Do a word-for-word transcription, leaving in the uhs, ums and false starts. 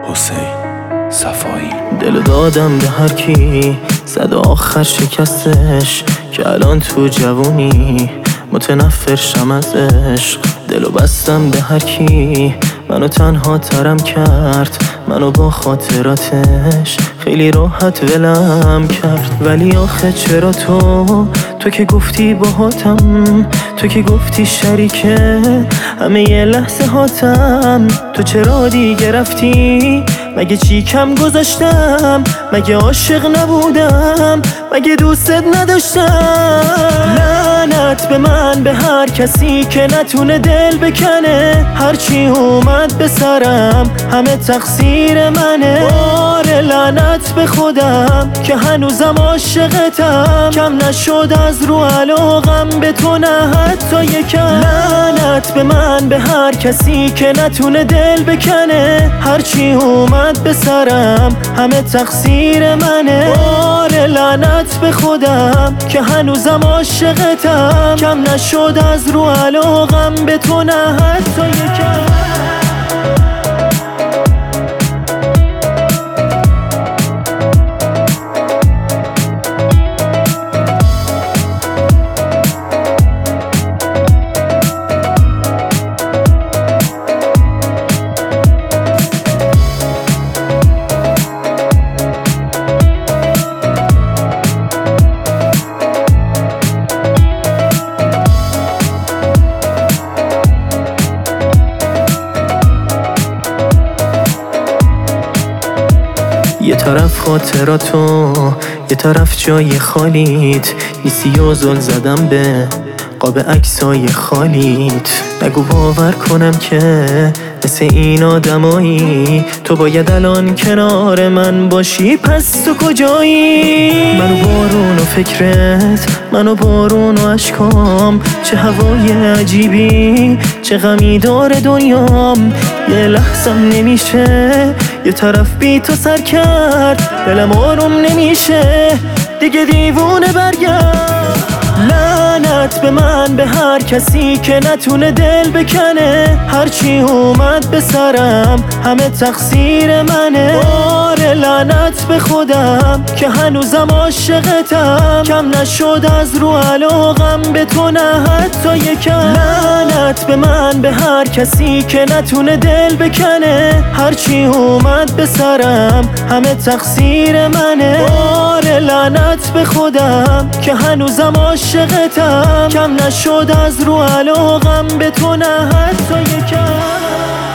حسین صفایی. دلو دادم به هر کی زد آخر شکستش، که الان تو جوونی متنفر شم از عشق. دلو بستم به هر کی منو تنها ترم کرد، منو با خاطراتش خیلی راحت ولم کرد. ولی آخه چرا تو تو که گفتی باهاتم، تو که گفتی شریکه همه یه لحظه هاتم، تو چرا دیگه رفتی؟ مگه چی کم گذاشتم؟ مگه عاشق نبودم؟ مگه دوستت نداشتم؟ لعنت به من، به هر کسی که نتونه دل بکنه. هرچی اومد به سرم همه تقصیر منه. آره لعنت به خودم که هنوزم عاشقتم، کم نشد از رو علاقم به تو نه حتی یکم. لعنت به من، به هر کسی که نتونه دل بکنه. هرچی اومد به سرم همه تقصیر منه. آره لعنت به خودم که هنوزم عاشقتم، کم نشد از رو علاقم به تو نه حتی یکم. یه طرف خاطراتو، یه طرف جای خالیت، نیستی و زل زدم به قاب عکسای خالیت. نگو باور کنم که مثل این آدمایی تو باید الان کنار من باشی، پس تو کجایی؟ منو بارون و فکرت، منو بارون و عشقام، چه هوای عجیبی، چه غمی داره دنیام. یه لحظم نمیشه یه طرف بی تو سر کرد، دلم آروم نمیشه دیگه دیوونه برگرد. لعنت به من، به هر کسی که نتونه دل بکنه. هرچی اومد به سرم همه تقصیر منه. آره لعنت به خودم که هنوزم عاشقتم، کم نشد از رو علاقم به تو نه حتی یکم. لعنت به من، به هر کسی که نتونه دل بکنه. هرچی اومد به سرم همه تقصیر منه. آره لعنت به خودم که هنوزم عاشقتم، کم نشد از رو علاقم به تو نه حتی یکم.